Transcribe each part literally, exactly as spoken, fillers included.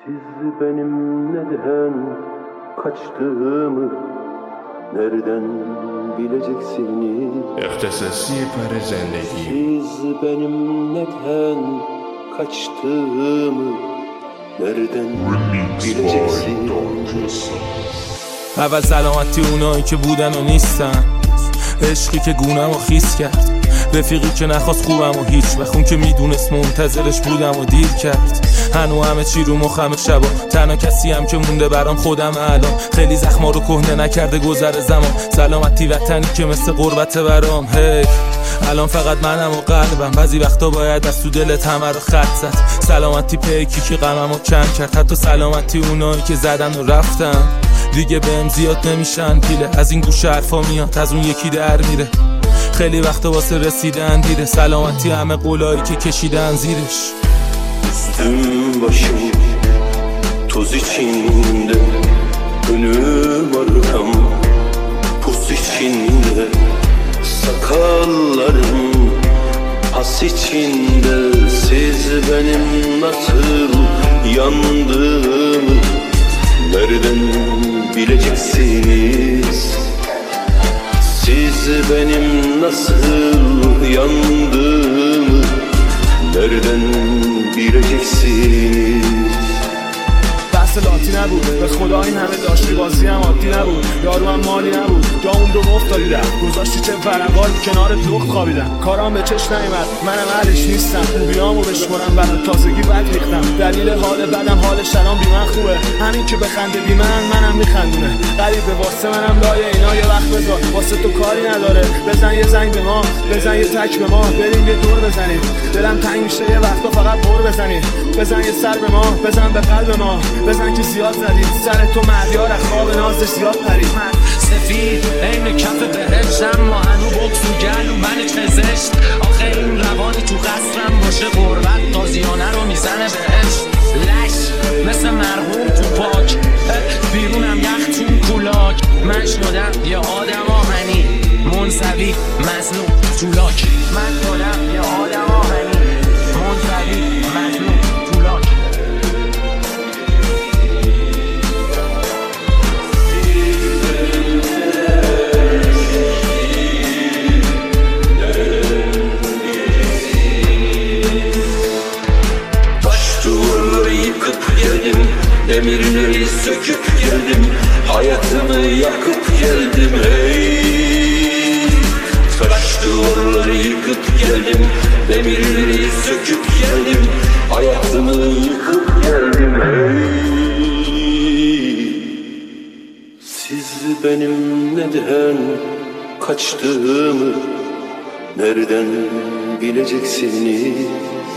Siz benim neden kaçtığımı nereden bileceksiniz? اختصاصی پر زندگی. Siz benim neden kaçtığımı nereden bileceksiniz? اول سلامتی اونایی که بودن و نیستن، عشقی که گونم و خیس کرد، رفیقی که نخواست خوبم و هیچ و خون که میدونست منتظرش بودم و دیر کرد. هنو همه چی رو مخم شبا، تنها کسی هم که مونده برام خودم الان. خیلی زخما رو کهنه نکرده گذر زمان، سلامتی وطنی که مثل غربت برام. هی الان فقط منم و قلبم، بعضی وقتا باید از تو دلت همه رو خط زد. سلامتی پیکی که غمم رو کم کرد، حتی سلامتی اونایی که زدن و رفتن دیگه بهم زیاد نمیشن پیله. از این گوش حرفا میاد، از اون یکی در میره. خیلی وقتا واسه رسیدن دیره، سلامتی همه قولایی که کشیدن زیرش. Üstüm başım toz içinde, önüm arkam pus içinde, sakallarım has içinde. Siz benim nasıl yandığımı nereden bileceksiniz? Siz benim nasıl yandığımı nereden bileceksiniz? لاتی نبود به خدا این همه داشتی بازی هم عادی نبود. یارو هم مالی نبود، جامون دو مفت دادی رفت. گذاشتی چه ورقایی کنار لخت خوابیدم. کارام به چش نیمد، منم اهلش نیستم. خوبیامو بشمرم بعد تازگی بد ریختم. دلیل حال بدم حالش الان بی من خوبه، همین که بخنده بی من منم میخندونه. غریبه واسه منم لایه اینا یه وقت بذار، واسه تو کاری نداره. بزن یه زنگ به ما، بزن یه تک به ما، بریم یه دور بزنیم. دلم تنگ میشه یه وقتا فقط پر بزنیم. بزن یه سر به ما، بزن به قلب ما، بزن که زیاد زدید سر تو مهدیار از خواب نازش زیاد پرید. سفید این کف بهشتم، ما هنو بکس و گل و من چزشت. آخه این روانی تو قصرم باشه غربت تازیانه رو میزنه بهشت. لش مثل مرحوم تو پاک، بیرونم یخ تو کولاک. من شدم یه آدم آهنی منزوی مظلوم تو لاک. من شدم یه آدم آهنی منزوی مظلوم تو لاک. Demirleri söküp geldim, hayatımı yakıp geldim. Hey, taş duvarları yıkıp geldim, demirleri söküp geldim, hayatımı yıkıp geldim. Hey, siz benim neden kaçtığımı nereden bileceksiniz?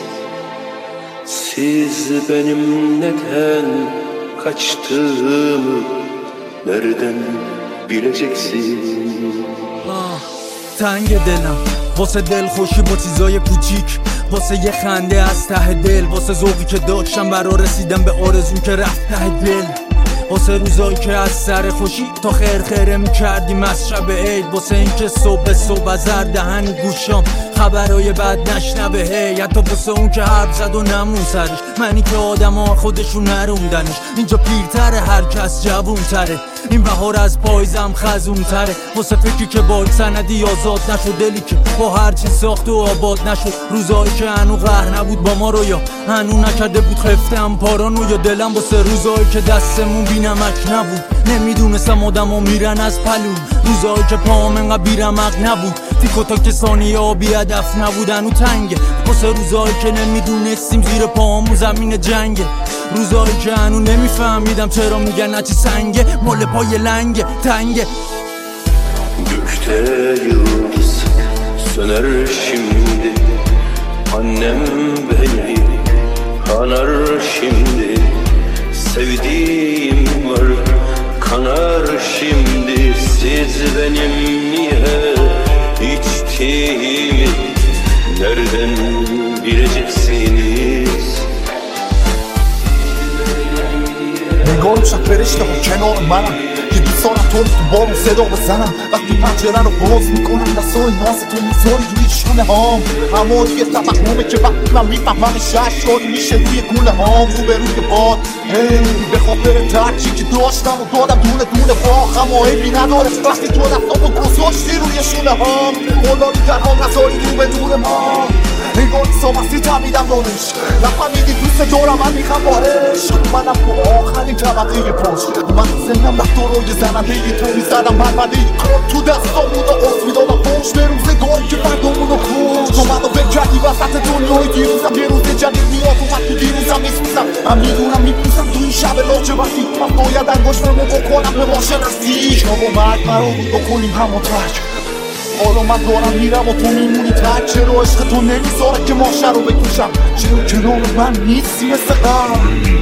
Siz benim neden kaçtığımı nereden bileceksiniz؟ تنگ دلم واسه دل خوشی با چیزای کوچیک، واسه یه خنده از ته دل، واسه ذوقی که داشتم برا رسیدم به آرزوم که رفت ته دل، واسه روزایی که از سر خوشی تا خیر خیره میکردیم از شب عید، واسه این که صبح صبح زر دهن گوشام خبرای بد نشنبه. هی حتی واسه اون که حرف زد و نمون سرش، منی که آدم ها خودشون نروندنش. اینجا پیرتره هر کس جوون تره، این بهار از پایزم خزون تره. واسه فکری که با سندی آزاد نشد، دلی که با هر چی ساخت و آباد نشد. روزایی که هنو قهر نبود با ما رو، یا هنو نکرده بود خفتم پارانو، یا دلم واسه روزایی که دستمون بی نمک نبود. نمیدونستم آدم ها میرن از پلو، روزایی که پاهم انقدر بیرمق نبود. تیکو تا که ثانیه ها بی هدف نبودن و تنگه، واسه روزایی که نمیدونستیم زیر پاهامون زمین جنگه. روزایی که هنو نمیفهمیدم چرا میگن نچی سنگه، مال پای لنگه تنگه. Gökte yıldız söner şimdi, annem beni kanar şimdi. Sevdiğim var kanar şimdi. Siz benim niye içtiğimi nereden bileceksiniz؟ نگاه رو فرشته ها کنار منم که دوست سارم تو تو بارو صدا بزنم وقتی پنجره رو باز میکنم دستای ناس تو میذاری روی شونه هام اما دیگه تفهمه که وقتی من میفهمم شش میشه روی گونه هام رو به روی باد به خاطر ترکی که داشتم و دادم دونه دونه باخم و عیبی نداره وقتی تو دستامو گذاشتی روی شونه هام مولا دیگر ها نذاری رو به دونه ما نگاه سامستی تمیدم دانش نفهمیدی دوست دارم من میخوام بارش منم تو آخرین طبقه پاش من سنم وقت روی زننده تو میزدم مرمده کار تو دستام بود و قصد میدادم پشت به روزگاری که فردامونو کش تو منو فکر کردی وسط دنیای دیروزم یه روز جدید میاد و وقتی دیروزم میسوزم من میدونم میبوسم تو این شب لاجه وقتی من باید انگشتمو بکنم به ما شناسی شب و مرگ مرا بود بکنیم همون ترک حالا من دارم میرم و تو میمونی تک چرا عشق تو نمیذاره که ماشه رو بکشم چرا کنار من نیستی مثل قبل